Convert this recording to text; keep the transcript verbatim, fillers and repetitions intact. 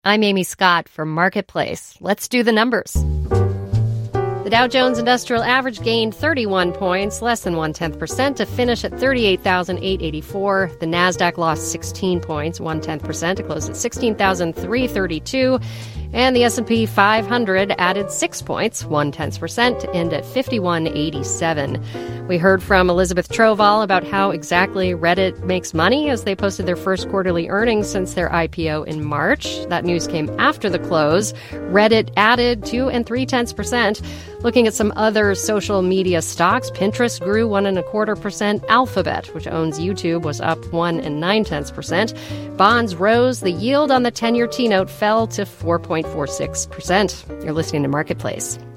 I'm Amy Scott for Marketplace. Let's do the numbers. The Dow Jones Industrial Average gained thirty-one points, less than one-tenth percent, to finish at thirty-eight thousand eight hundred eighty-four. The Nasdaq lost sixteen points, one-tenth percent, to close at sixteen thousand three hundred thirty-two. And the S and P five hundred added six points, one-tenth percent, to end at fifty-one eighty-seven. We heard from Elizabeth Troval about how exactly Reddit makes money as they posted their first quarterly earnings since their I P O in March. That news came after the close. Reddit added two and three-tenths percent. Looking at some other social media stocks, Pinterest grew one and a quarter percent. Alphabet, which owns YouTube, was up one and nine tenths percent. Bonds rose. The yield on the ten-year T-note fell to four point four six percent. You're listening to Marketplace.